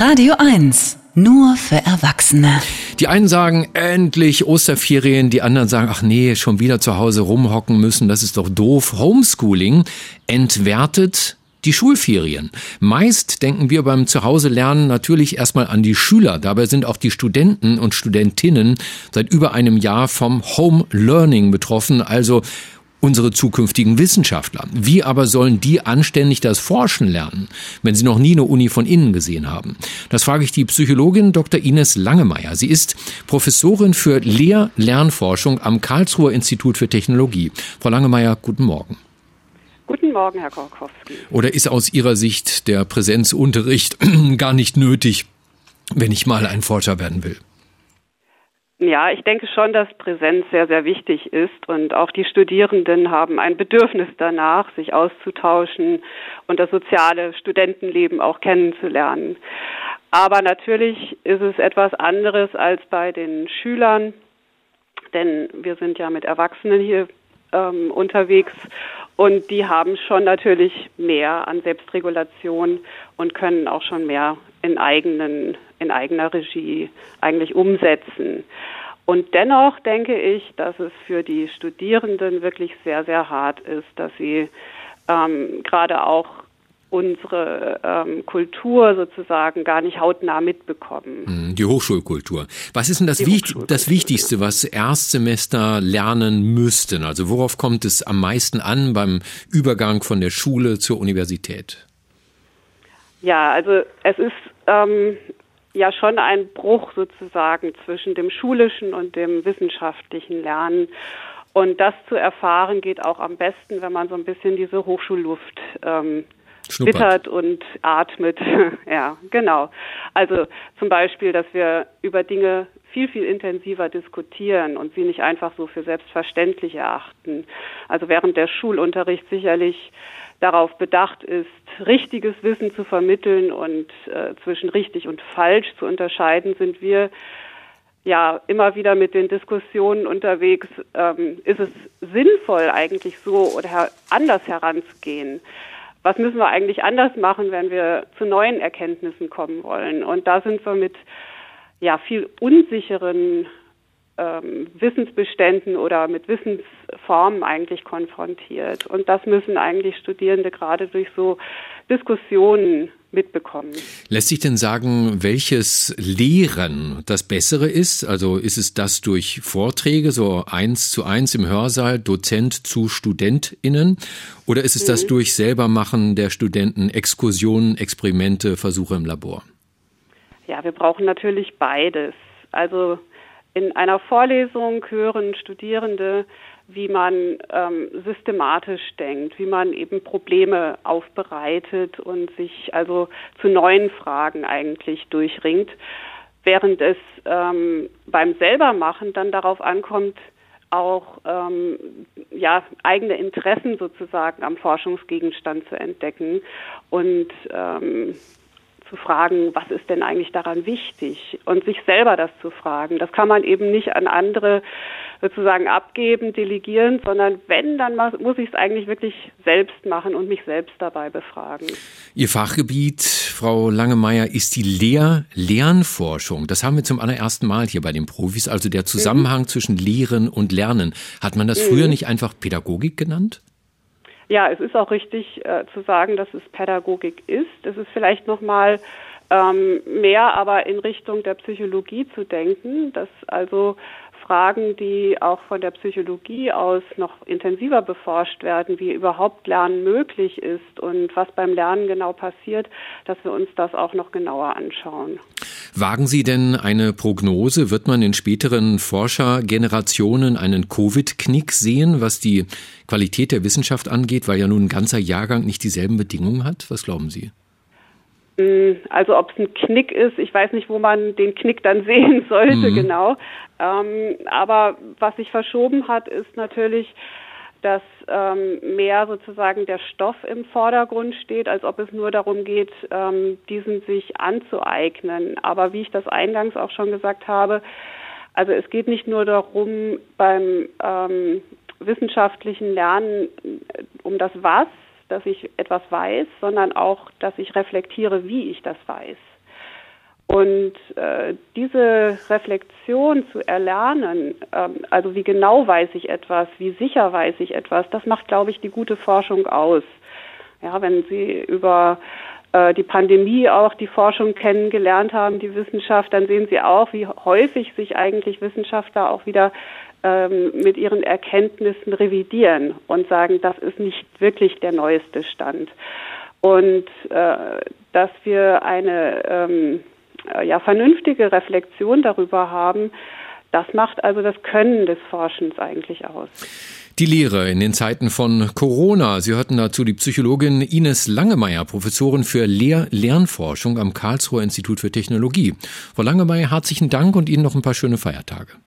Radio 1, nur für Erwachsene. Die einen sagen, endlich Osterferien, die anderen sagen, ach nee, schon wieder zu Hause rumhocken müssen, das ist doch doof. Homeschooling entwertet die Schulferien. Meist denken wir beim Zuhause-Lernen natürlich erstmal an die Schüler. Dabei sind auch die Studenten und Studentinnen seit über einem Jahr vom Home Learning betroffen, also unsere zukünftigen Wissenschaftler. Wie aber sollen die anständig das Forschen lernen, wenn sie noch nie eine Uni von innen gesehen haben? Das frage ich die Psychologin Dr. Ines Langemeier. Sie ist Professorin für Lehr-Lernforschung am Karlsruher Institut für Technologie. Frau Langemeier, guten Morgen. Guten Morgen, Herr Korkowski. Oder ist aus Ihrer Sicht der Präsenzunterricht gar nicht nötig, wenn ich mal ein Forscher werden will? Ja, ich denke schon, dass Präsenz sehr, sehr wichtig ist und auch die Studierenden haben ein Bedürfnis danach, sich auszutauschen und das soziale Studentenleben auch kennenzulernen. Aber natürlich ist es etwas anderes als bei den Schülern, denn wir sind ja mit Erwachsenen hier unterwegs und die haben schon natürlich mehr an Selbstregulation und können auch schon mehr in eigener Regie eigentlich umsetzen. Und dennoch denke ich, dass es für die Studierenden wirklich sehr, sehr hart ist, dass sie gerade auch unsere Kultur sozusagen gar nicht hautnah mitbekommen. Die Hochschulkultur. Was ist denn das Wichtigste, was Erstsemester lernen müssten? Also worauf kommt es am meisten an beim Übergang von der Schule zur Universität? Ja, also es ist ja schon ein Bruch sozusagen zwischen dem schulischen und dem wissenschaftlichen Lernen. Und das zu erfahren geht auch am besten, wenn man so ein bisschen diese Hochschulluft wittert und atmet. Ja, genau. Also zum Beispiel, dass wir über Dinge viel, viel intensiver diskutieren und sie nicht einfach so für selbstverständlich erachten. Also während der Schulunterricht sicherlich darauf bedacht ist, richtiges Wissen zu vermitteln und zwischen richtig und falsch zu unterscheiden, sind wir ja immer wieder mit den Diskussionen unterwegs, ist es sinnvoll eigentlich so oder anders heranzugehen? Was müssen wir eigentlich anders machen, wenn wir zu neuen Erkenntnissen kommen wollen? Und da sind wir mit ja viel unsicheren Wissensbeständen oder mit Wissensformen eigentlich konfrontiert. Und das müssen eigentlich Studierende gerade durch so Diskussionen mitbekommen. Lässt sich denn sagen, welches Lehren das Bessere ist? Also ist es das durch Vorträge, so 1:1 im Hörsaal, Dozent zu StudentInnen? Oder ist es das durch Selbermachen der Studenten, Exkursionen, Experimente, Versuche im Labor? Ja, wir brauchen natürlich beides. Also in einer Vorlesung hören Studierende, wie man systematisch denkt, wie man eben Probleme aufbereitet und sich also zu neuen Fragen eigentlich durchringt, während es beim Selbermachen dann darauf ankommt, auch eigene Interessen sozusagen am Forschungsgegenstand zu entdecken und zu fragen, was ist denn eigentlich daran wichtig und sich selber das zu fragen. Das kann man eben nicht an andere sozusagen abgeben, delegieren, sondern wenn, dann muss ich es eigentlich wirklich selbst machen und mich selbst dabei befragen. Ihr Fachgebiet, Frau Langemeier, ist die Lehr-Lernforschung. Das haben wir zum allerersten Mal hier bei den Profis, also der Zusammenhang zwischen Lehren und Lernen. Hat man das früher nicht einfach Pädagogik genannt? Ja, es ist auch richtig zu sagen, dass es Pädagogik ist. Es ist vielleicht nochmal mehr aber in Richtung der Psychologie zu denken, dass also Fragen, die auch von der Psychologie aus noch intensiver beforscht werden, wie überhaupt Lernen möglich ist und was beim Lernen genau passiert, dass wir uns das auch noch genauer anschauen. Wagen Sie denn eine Prognose? Wird man in späteren Forschergenerationen einen Covid-Knick sehen, was die Qualität der Wissenschaft angeht, weil ja nun ein ganzer Jahrgang nicht dieselben Bedingungen hat? Was glauben Sie? Also ob es ein Knick ist, ich weiß nicht, wo man den Knick dann sehen sollte, genau. Aber was sich verschoben hat, ist natürlich, dass mehr sozusagen der Stoff im Vordergrund steht, als ob es nur darum geht, diesen sich anzueignen. Aber wie ich das eingangs auch schon gesagt habe, also es geht nicht nur darum, beim wissenschaftlichen Lernen um das Was, dass ich etwas weiß, sondern auch, dass ich reflektiere, wie ich das weiß. Und diese Reflexion zu erlernen, also wie genau weiß ich etwas, wie sicher weiß ich etwas, das macht, glaube ich, die gute Forschung aus. Ja, wenn Sie über die Pandemie auch die Forschung kennengelernt haben, die Wissenschaft, dann sehen Sie auch, wie häufig sich eigentlich Wissenschaftler auch wieder mit ihren Erkenntnissen revidieren und sagen, das ist nicht wirklich der neueste Stand. Und dass wir eine vernünftige Reflexion darüber haben, das macht also das Können des Forschens eigentlich aus. Die Lehre in den Zeiten von Corona. Sie hörten dazu die Psychologin Ines Langemeier, Professorin für Lernforschung am Karlsruher Institut für Technologie. Frau Langemeier, herzlichen Dank und Ihnen noch ein paar schöne Feiertage.